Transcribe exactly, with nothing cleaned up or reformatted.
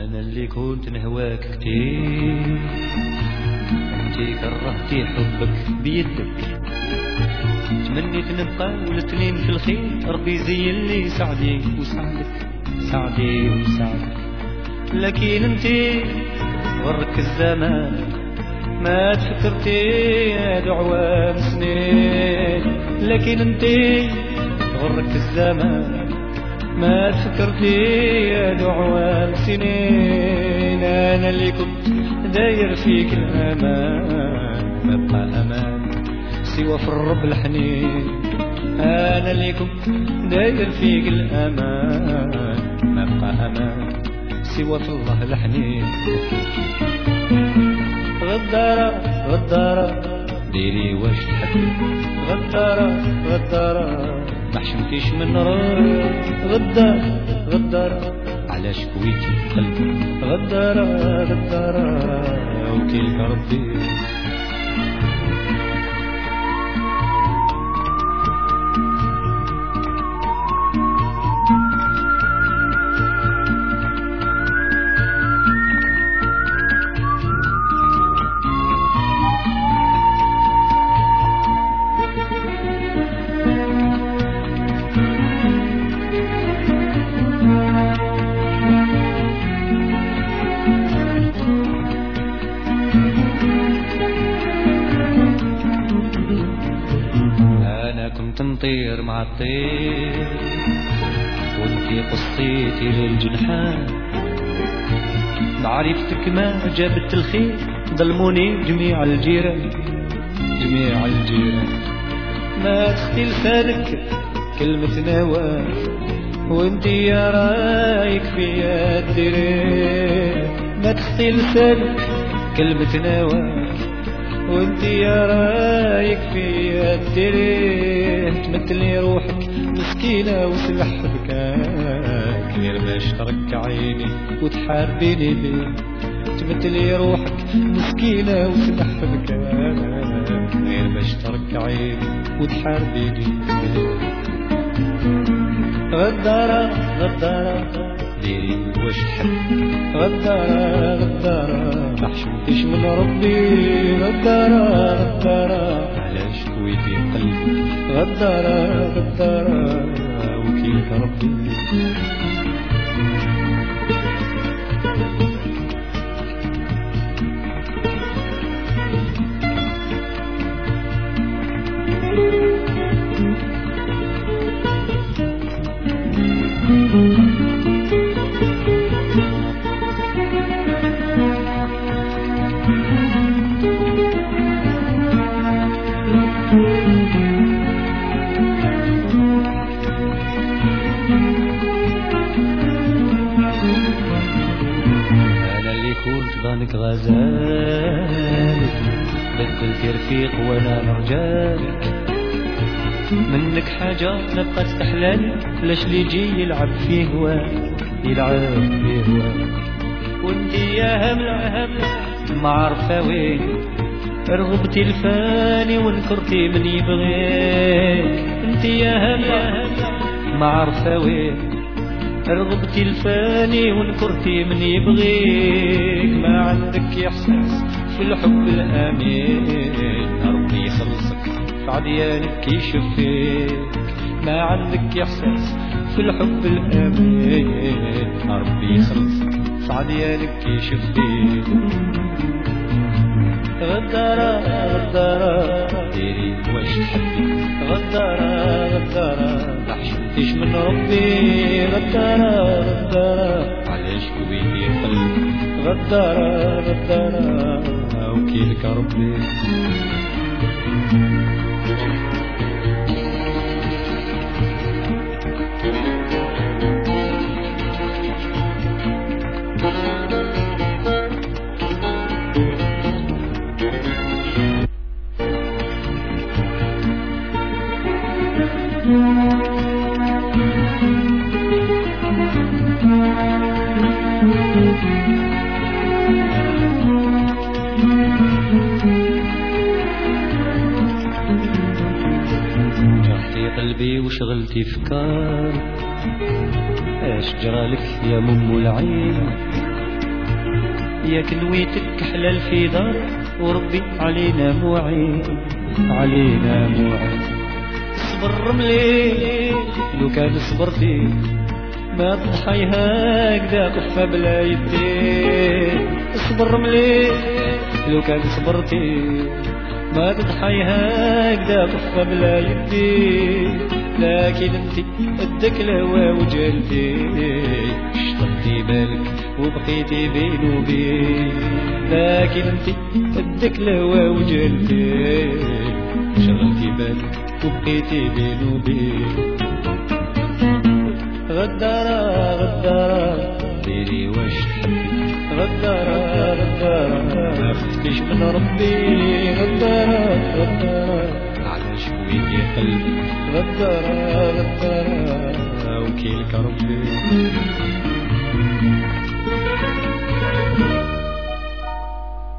أنا اللي كنت نهواك كتير، انتي كرهتي حبك بيدك، تمنيت نبقى والاثنين في الخير، ربي زين لي سعدي وسعدك سعدي وسعدك. لكن انتي غرك الزمان ما تفكرتي يا دعوة سنين، لكن انتي غرك الزمان ما تفكرتي يا دعوة سنين. انا اللي كنت داير فيك الامان ما بقى امان سوى في الرب الحنين، انا اللي كنت داير فيك الامان ما بقى امان سوى في الله الحنين. غدارة غدارة ديري واش تحبي، غدارة غدارة ما حشمتيش من نار، غدارة غدارة علاش كويتي قلبي، غدارة غدارة وكيلك ربي. نطير مع الطير وانتي قصيتي للجنحان، معرفتك ما جابت الخير ظلموني جميع الجيران جميع الجيران. ما تخفي لسانك كلمة نواف وانتي يا رايك فيا الديرين، ما تخفي لسانك كلمة نواف وانتي يا رايك فيا الديرين. تمثلي روحك مسكينة وسلح بكاك غير باش ترك عيني وتحاربيني بيه، تمثلي روحك مسكينة وسلح بكاك غير باش ترك عيني وتحاربيني بيه. غدارة غدارة ديري واش تحب، غدارة غدارة ما حشمتيش من ربي، غدارة غدارة علاش كويتي قلبي، غدارة غدارة وكيلك ربي. ظنك غزال بدلت رفيق وانا رجالك، منك حاجة نبقى تستحلالي لاش اللي يجي يلعب فيه هواك يلعب فيه هواك. وانتي يا هملة هملة ما عارفة وين رغبتي الفاني ونكرتي من يبغيك، انتي يا هملة ما عارفة وين رغبتي الفاني ونكرتي من يبغيك. ما عندك احساس في الحب الامين ربي يخلصك في عديانك كي يشفيك، ما عندك احساس في الحب الامين ربي يخلصك في عديانك كي يشفيك. غدارة غدارة ديري واش تحبي، غدارة غدارة ما حشمتيش من ربي، غدارة غدارة علاش كويتي قلبي، غدارة غدارة وكيلك ربي. قلبي وشغلتي فكار اش جرالك يا مم العين، ياك نويتك حلال في دار وربي علينا موعد علينا موعد. صبر مليح لو كان صبرتي ما تضحي هكذا قفة بلا يدين. صبر مليح لو كان صبرتي ما تضحي هكذا قفة بلا يدين. لكن انتي قدك الهوا وجلتي شطبتي بالك وبقيتي بين وبين. لكن انتي قدك الهوا وجلتي شغلتي بالك وبقيتي بين وبين. غدارة غدارة ديري واش تحبي غدارة غدارة ما خفتكش من ربي. غدارة غدارة علاش بويت يا قلبي غدارة غدارة وكيلك ربي.